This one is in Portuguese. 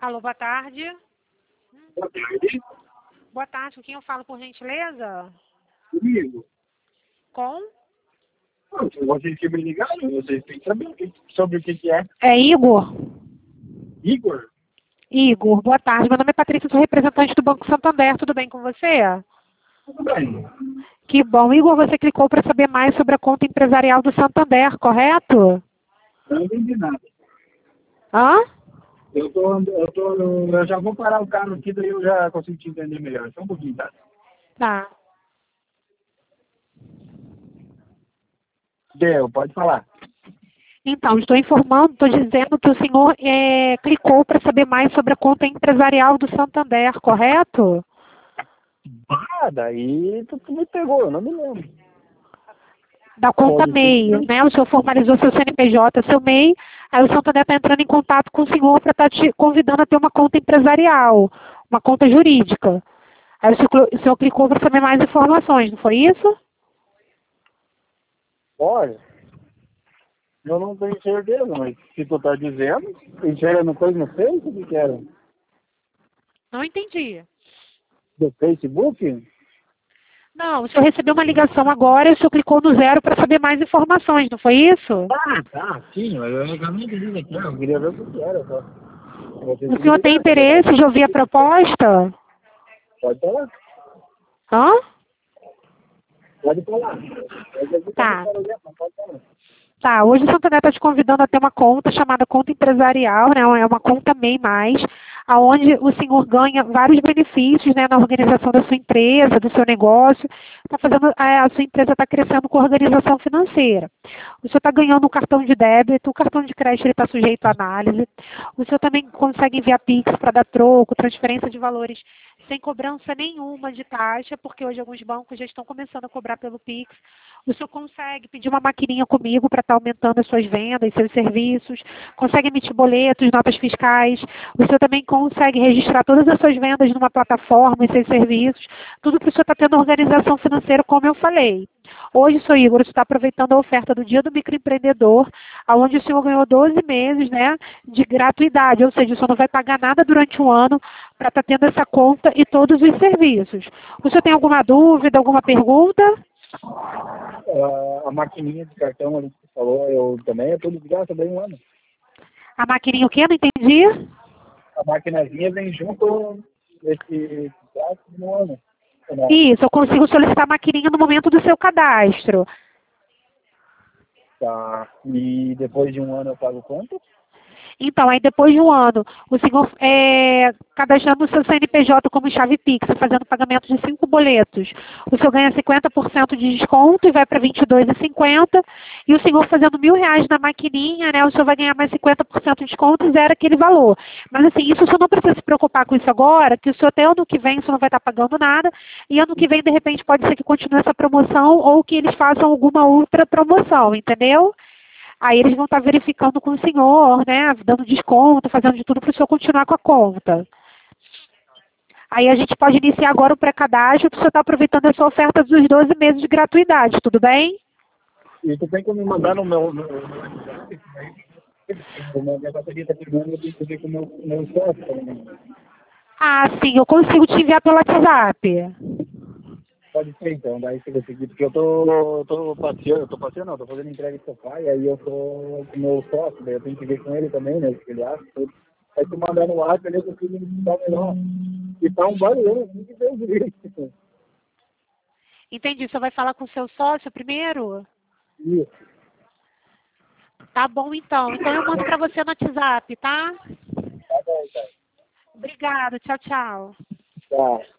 Alô, boa tarde. Boa tarde. Boa tarde, com quem eu falo, por gentileza? Comigo. Com? Não, se vocês que me ligaram, vocês têm que saber sobre o que é. É Igor? Igor? Igor, boa tarde. Meu nome é Patrícia, sou representante do Banco Santander. Tudo bem com você? Tudo bem. Que bom. Igor, você clicou para saber mais sobre a conta empresarial do Santander, correto? Eu não entendi nada. Hã? Eu já vou parar o carro aqui, daí eu já consigo te entender melhor. Só um pouquinho, tá? Tá. Deu, pode falar. Então, estou informando, estou dizendo que o senhor clicou para saber mais sobre a conta empresarial do Santander, correto? Ah, daí tu me pegou, eu não me lembro. Da conta Pode MEI, ser. né? O senhor formalizou seu CNPJ, seu MEI, aí o Santander está entrando em contato com o senhor para estar te convidando a ter uma conta empresarial, uma conta jurídica. Aí o senhor clicou para saber mais informações, não foi isso? Olha, eu não tenho certeza, mas se tu tá dizendo, enxerga coisa no Face, o que era? Não entendi. Do Facebook? Não, o senhor recebeu uma ligação agora e o senhor clicou no 0 para saber mais informações, não foi isso? Ah, tá, sim, mas eu não entendi aqui, eu queria ver o que era, só. O senhor tem interesse de ouvir a proposta? Pode falar. Hã? Pode falar. Tá. Tá, hoje o Santander está te convidando a ter uma conta chamada conta empresarial, né? É uma conta MEI+, aonde o senhor ganha vários benefícios, né, na organização da sua empresa, do seu negócio. A sua empresa está crescendo com organização financeira. O senhor está ganhando um cartão de débito, o cartão de crédito está sujeito à análise. O senhor também consegue enviar Pix para dar troco, transferência de valores sem cobrança nenhuma de taxa, porque hoje alguns bancos já estão começando a cobrar pelo Pix. O senhor consegue pedir uma maquininha comigo para estar aumentando as suas vendas, seus serviços, consegue emitir boletos, notas fiscais, o senhor também consegue registrar todas as suas vendas numa plataforma e seus serviços, tudo que o senhor está tendo organização financeira, como eu falei. Hoje, senhor Igor, você está aproveitando a oferta do Dia do Microempreendedor, onde o senhor ganhou 12 meses, né, de gratuidade, ou seja, o senhor não vai pagar nada durante um ano para estar tendo essa conta e todos os serviços. O senhor tem alguma dúvida, alguma pergunta? A maquininha de cartão ali que você falou, eu também estou de graça bem um ano. A maquininha o quê? Não entendi. A maquinazinha vem junto esse graça de um ano. Isso, eu consigo solicitar a maquininha no momento do seu cadastro. Tá. E depois de um ano eu pago quanto? Então, aí depois de um ano, o senhor cadastrando o seu CNPJ como chave Pix, fazendo pagamento de 5 boletos, o senhor ganha 50% de desconto e vai para 22,50. E o senhor fazendo R$ 1.000 na maquininha, né, o senhor vai ganhar mais 50% de desconto e zera aquele valor. Mas assim, isso o senhor não precisa se preocupar com isso agora, que o senhor até ano que vem o senhor não vai estar pagando nada, e ano que vem, de repente, pode ser que continue essa promoção ou que eles façam alguma outra promoção, entendeu? Aí eles vão estar verificando com o senhor, né, dando desconto, fazendo de tudo para o senhor continuar com a conta. Aí a gente pode iniciar agora o pré-cadastro, para o senhor estar aproveitando essa oferta dos 12 meses de gratuidade, tudo bem? E tu tem como me mandar no meu WhatsApp? O meu negócio tá pegando, eu tenho que ver com o meu sócio também. Ah, sim, eu consigo te enviar pelo WhatsApp. Pode ser então, daí se conseguir, porque eu tô passeando, não, tô fazendo entrega de sofá, e aí eu tô com o meu sócio, daí eu tenho que ver com ele também, né, o que ele acha, tudo. Aí tu mandar no WhatsApp, ele consigo me dar melhor. E tá um barulho, assim que deu direito. Entendi, o senhor vai falar com o seu sócio primeiro? Isso. Tá bom, então. Então eu mando para você no WhatsApp, tá? Tá bom, então. Obrigada, tchau, tchau. Tá.